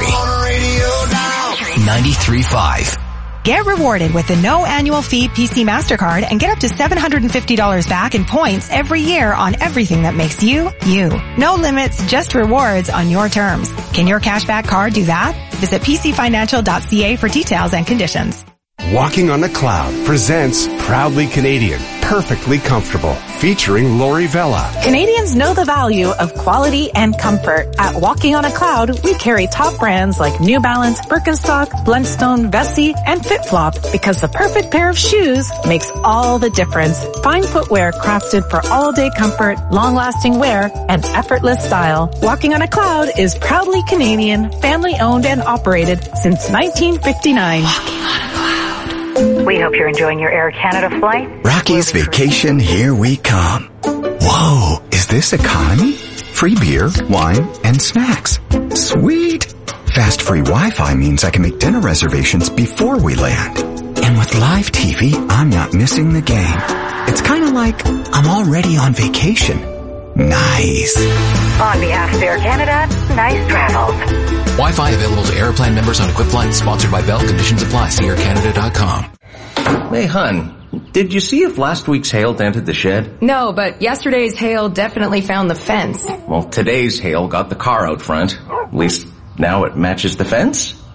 93.5. Get rewarded with the no annual fee PC MasterCard and get up to $750 back in points every year on everything that makes you, you. No limits, just rewards on your terms. Can your cashback card do that? Visit pcfinancial.ca for details and conditions. Walking on a Cloud presents Proudly Canadian, Perfectly Comfortable, featuring Lori Vella. Canadians know the value of quality and comfort. At Walking on a Cloud, we carry top brands like New Balance, Birkenstock, Blundstone, Vessi, and FitFlop because the perfect pair of shoes makes all the difference. Fine footwear crafted for all-day comfort, long-lasting wear, and effortless style. Walking on a Cloud is proudly Canadian, family-owned and operated since 1959. Walking on a Cloud. We hope you're enjoying your Air Canada flight. Rocky's Vacation, here we come. Whoa, is this economy? Free beer, wine, and snacks. Sweet. Fast free Wi-Fi means I can make dinner reservations before we land. And with live TV, I'm not missing the game. It's kind of like I'm already on vacation. Nice. On behalf of Air Canada, nice travels. Wi-Fi available to Airplan members on equipped flights. Sponsored by Bell. Conditions apply. See aircanada.com. Hey, hun, did you see if last week's hail dented the shed? No, but yesterday's hail definitely found the fence. Well, today's hail got the car out front. At least now it matches the fence.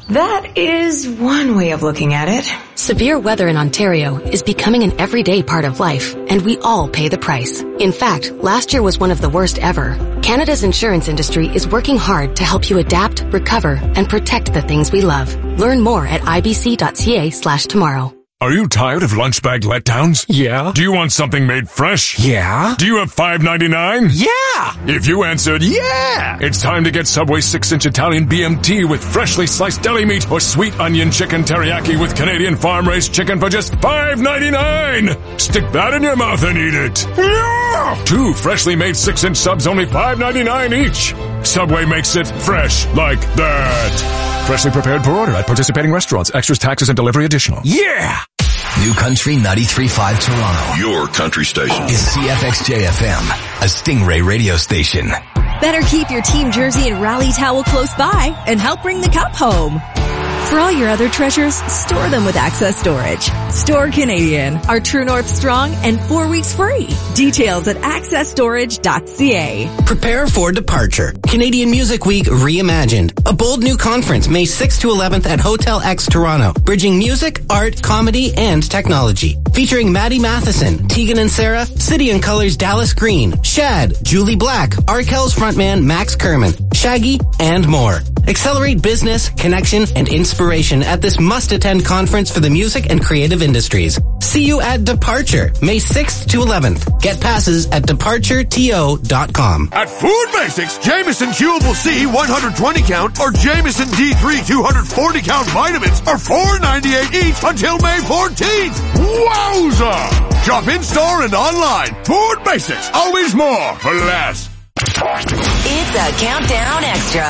That is one way of looking at it. Severe weather in Ontario is becoming an everyday part of life, and we all pay the price. In fact, last year was one of the worst ever. Canada's insurance industry is working hard to help you adapt, recover, and protect the things we love. Learn more at ibc.ca/tomorrow. Are you tired of lunch bag letdowns? Yeah. Do you want something made fresh? Yeah. Do you have $5.99? Yeah. If you answered yeah, it's time to get Subway 6-inch Italian BMT with freshly sliced deli meat or sweet onion chicken teriyaki with Canadian farm-raised chicken for just $5.99. Stick that in your mouth and eat it. Yeah. 2 freshly made 6-inch subs, only $5.99 each. Subway makes it fresh like that. Freshly prepared per order at participating restaurants. Extras, taxes, and delivery additional. Yeah. New Country 93.5 Toronto. Your country station. Is CFXJ-FM, a Stingray radio station. Better keep your team jersey and rally towel close by and help bring the cup home. For all your other treasures, store them with Access Storage. Store Canadian, our True North strong and 4 weeks free. Details at accessstorage.ca. Prepare for departure. Canadian Music Week Reimagined. A bold new conference May 6th to 11th at Hotel X Toronto. Bridging music, art, comedy, and technology. Featuring Maddie Matheson, Tegan and Sarah, City and Colors Dallas Green, Shad, Julie Black, Arkells frontman Max Kerman, Shaggy, and more. Accelerate business, connection, and inspiration at this must-attend conference for the music and creative industries. See you at Departure, May 6th to 11th. Get passes at departureto.com. At Food Basics, Jameson Chewable C 120 count or Jameson D3 240 count vitamins are $4.98 each until May 14th. Wowza! Shop in-store and online. Food Basics, always more for less. It's a Countdown Extra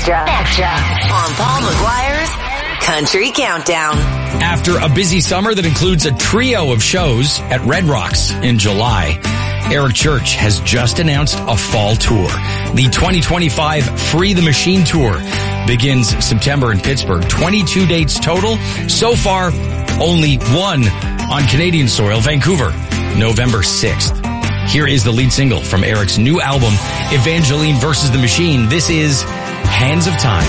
on Paul McGuire's Country Countdown. After a busy summer that includes a trio of shows at Red Rocks in July, Eric Church has just announced a fall tour. The 2025 Free the Machine Tour begins September in Pittsburgh. 22 dates total. So far, only one on Canadian soil, Vancouver, November 6th. Here is the lead single from Eric's new album, Evangeline vs. the Machine. This is Hands of Time.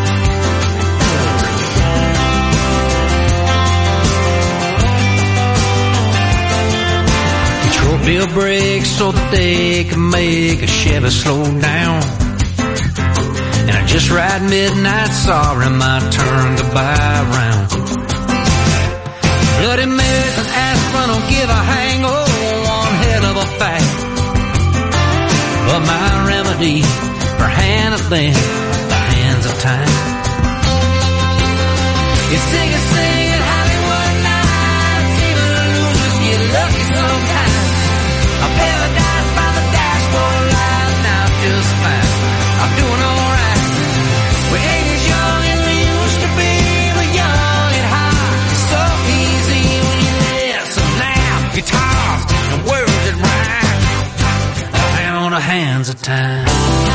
Control bill brakes so that they can make a Chevy slow down. And I just ride midnight, sorry, my turn to buy around. Bloody Marys and aspirin don't give a hangover. Fact. But my remedy for handling the hands of time is singing Hollywood nights. Even losers get lucky sometimes. A paradise by the dashboard light, now just fine. I'm doing alright. We ain't as young as we used to be, but young and hot. It's so easy when you listen now. Guitars and words that rhyme. The hands of time.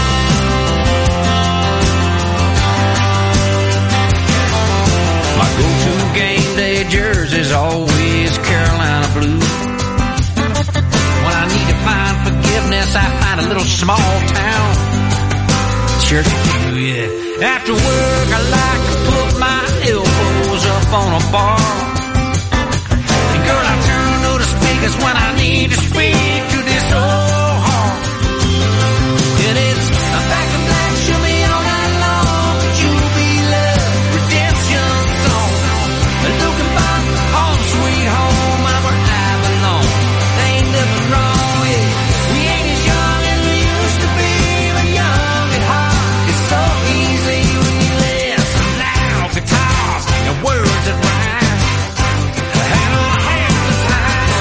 My go-to game day jersey's always Carolina blue. When I need to find forgiveness, I find a little small town church pew, yeah. After work, I like to put my elbows up on a bar. And girl, I turn to the speakers when I need to speak to this old. And it's a back and black, show me all night long, but you'll be love, redemption song. Looking back, home sweet home, I'm where I belong. There ain't nothing wrong with it. We ain't as young as we used to be, but young at heart. It's so easy when you listen loud guitars and words that rhyme. And all hands of time.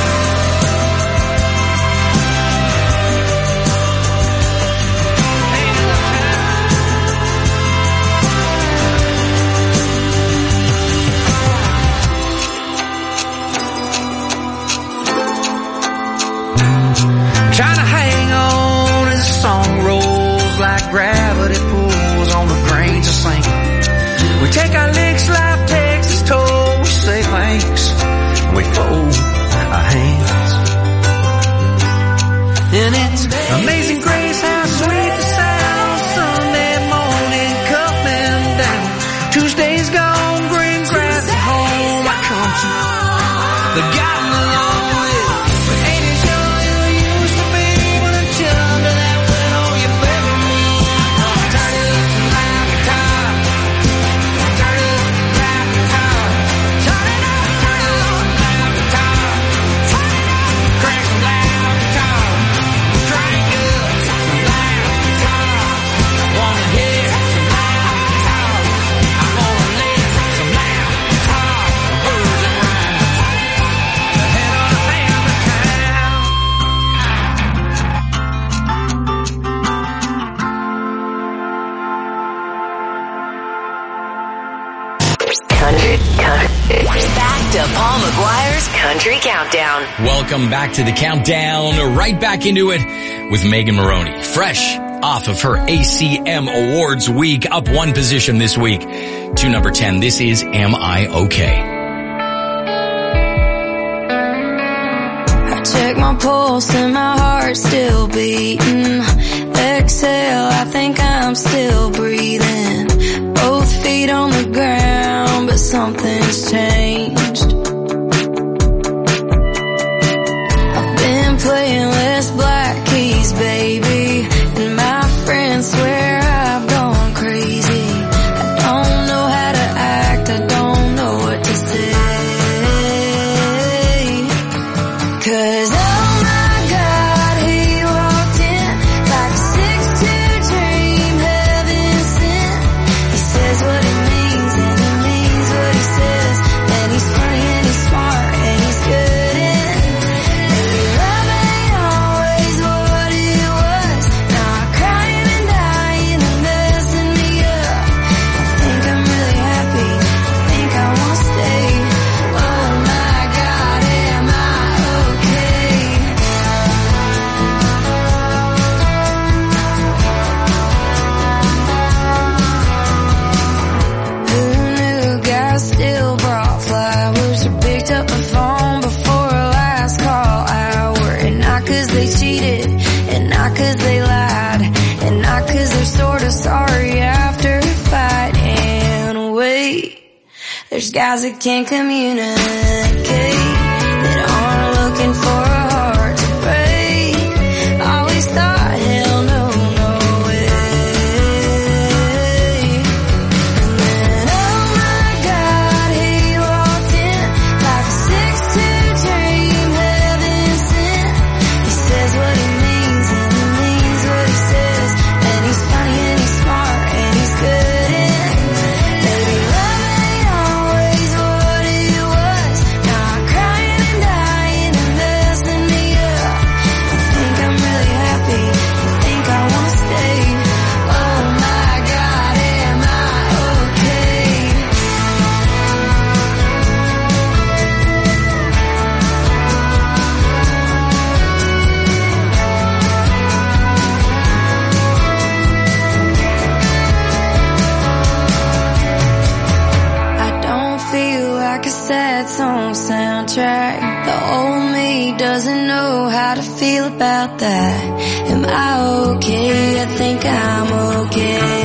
Trying to hang on as the song rolls like gravity pulls on the grains of sand. We take our licks, life takes its toll. We say thanks, and we fold our hands. And it's amazing grace how sweet the sound. Sunday morning coming down, Tuesday's gone. that got me lonely. But ain't it sure you used to be when I chugged to that went on your baby moon. Turn it up some loud guitar. Turn it up some loud guitar. Turn it up some loud guitar. Turn it up, crank some loud guitar. Crank up some loud guitar. I wanna hear some loud guitar. I wanna live some loud guitar. Birds and rhymes. The head on the family town. Back to Paul McGuire's Country Countdown. Welcome back to the countdown. Right back into it with Megan Maroney. Fresh off of her ACM Awards week. Up one position this week to number 10. This is Am I Okay? I check my pulse and my heart's still beating. Exhale, I think I'm still breathing. Both feet on the ground, but something's changed. I've been playing less black keys, baby, and my friends swear I've gone crazy. I don't know how to act, I don't know what to say. 'Cause oh my God, he walked in like a 6'2" dream, heaven sent. He says what he means and he means what he says, and he's funny and he's smart and he's good and maybe love ain't always what it was. Now I'm crying and dying and messing me up. I think I'm really happy, I think I won't stay. Oh my God, am I okay? Who knew guys still brought flowers or picked up the phone before a last call hour? And not 'cause they cheated, and not 'cause they lied, and not 'cause they're sort of sorry after a fight. And wait, there's guys that can't communicate, that aren't looking for a heart to break. Always thought, hell no, no way. And oh my God, he walked in like a 6'2" dream, heaven sent. He says what he means and he means what he says, and he's funny and he's smart and he's good and maybe love ain't always what it was. Now I'm crying and dying and messing me up. I think I'm really happy, I think I won't stay. Oh my God, am I okay? I don't feel like a sad song soundtrack. The old me doesn't know how to feel about that. Am I okay? I think I'm okay.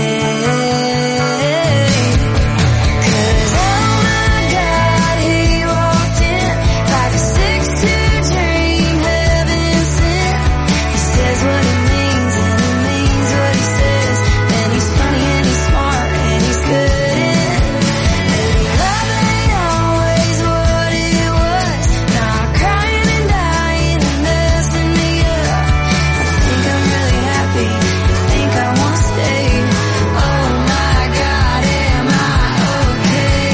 'Cause oh my God, he walked in like a 6'2" dream, heaven sent. He says what he means and he means what he says, and he's funny and he's smart and he's good and maybe love ain't always what it was. Now I'm crying and dying and messing me up. I think I'm really happy, I think I won't stay. Oh my God, am I okay?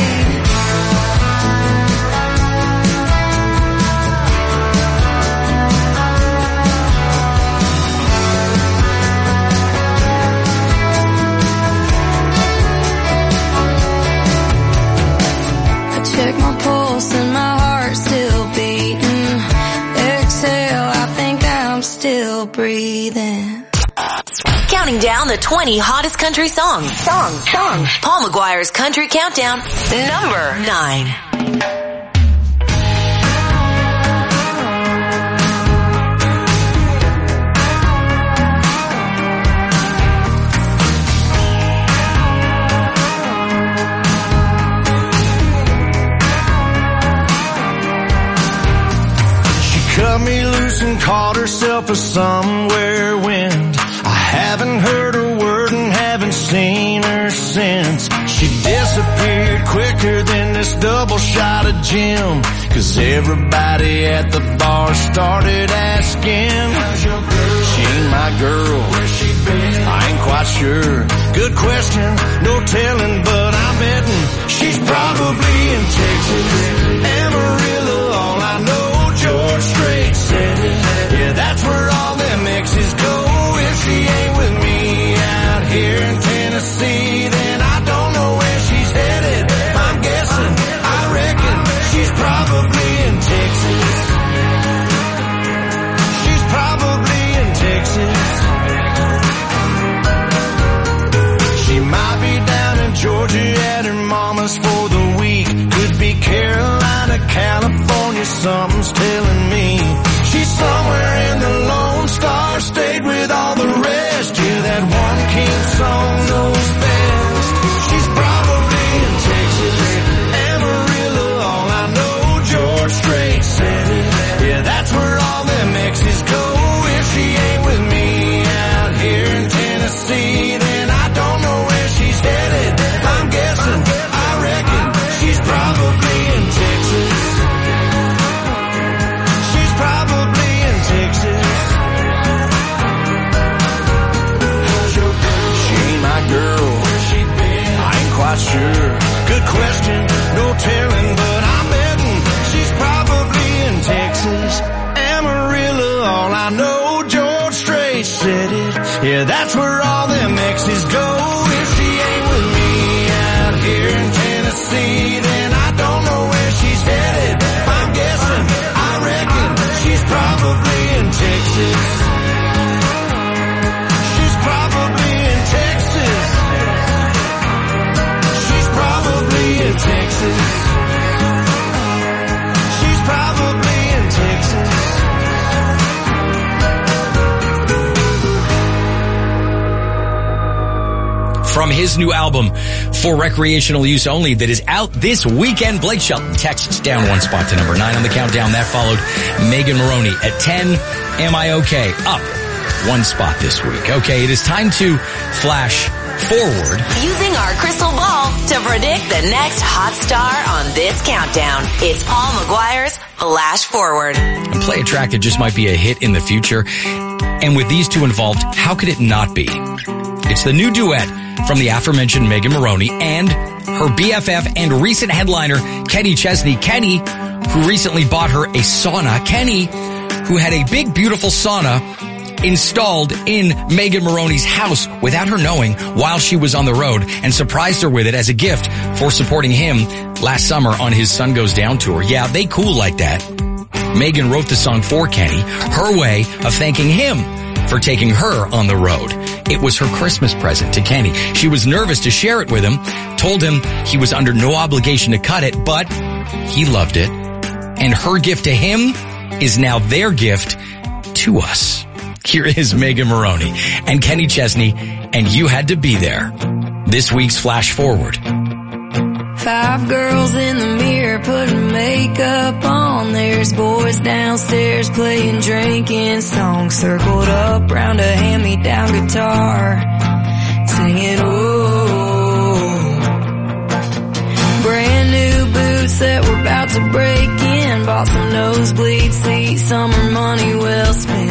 I check my pulse and my heart's still beating. Exhale, I think I'm still breathing. Counting down the 20 hottest country songs. Paul McGuire's Country Countdown, number 9. herself a somewhere wind. I haven't heard a word and haven't seen her since. She disappeared quicker than this double shot of gin. 'Cause everybody at the bar started asking, how's your girl? She ain't my girl. Where's she been? I ain't quite sure. Good question, no telling, but I'm betting she's probably in Texas. Amarillo, all I know, George Strait said it. Yeah, that's where all them exes go. If she ain't with me out here in Tennessee, then I don't know where she's headed. I'm guessing, I reckon she's probably in Texas. She's probably in Texas. She might be down in Georgia at her mama's for the week. Could be Carolina, California, something's telling me. She's somewhere in the Lone Star State with all the rest. Yeah, that one king song knows best. She's probably in Texas. Amarillo, all I know, George Strait said it. Yeah, that's where all them exes go. If she ain't with me out here in Tennessee, then I don't know where she's headed. I'm guessing, I reckon she's probably in Texas. She's probably in Texas. She ain't my girl. I ain't quite sure. Good question, no telling, but I'm betting she's probably in Texas. Amarillo, all I know, George Strait said it. Yeah, that's where all them exes go. If she ain't with me out here in Tennessee, then I don't know where she's headed. I'm guessing, I reckon she's probably in Texas. She's probably in Texas. She's probably in Texas. She's probably in Texas. From his new album, For Recreational Use Only, that is out this weekend, Blake Shelton, Texas, down one spot to number 9 on the countdown. That followed Megan Moroney at 10, Am I Okay, up one spot this week. Okay, it is time to flash forward. Using our crystal ball to predict the next hot star on this countdown. It's Paul McGuire's Flash Forward. And play a track that just might be a hit in the future. And with these two involved, how could it not be? It's the new duet from the aforementioned Megan Moroney and her BFF and recent headliner, Kenny Chesney. Kenny, who recently bought her a sauna. Kenny, who had a big, beautiful sauna installed in Megan Moroney's house without her knowing while she was on the road, and surprised her with it as a gift for supporting him last summer on his Sun Goes Down tour. Yeah, they cool like that. Megan wrote the song for Kenny, her way of thanking him for taking her on the road. It was her Christmas present to Kenny. She was nervous to share it with him, told him he was under no obligation to cut it, but he loved it. And her gift to him is now their gift to us. Here is Megan Moroney and Kenny Chesney, and You Had to Be There. This week's Flash Forward. 5 girls in the mirror putting makeup on. There's boys downstairs playing drinking songs, circled up round a hand-me-down guitar, singing oh. Brand new boots that were about to break in, bought some nosebleed seats, summer money well spent.